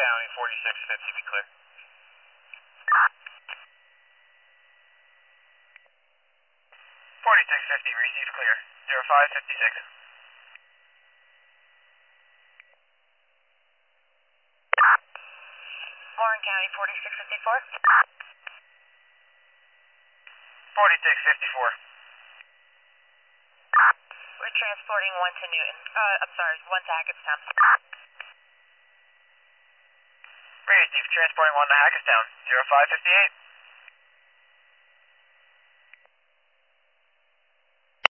County 4650, be clear. 4650, receive clear. 0556. Warren County 4654. 4654. We're transporting one to Newton. I'm sorry, one to Hackettstown. Receive transporting one to Hackettstown, 0558.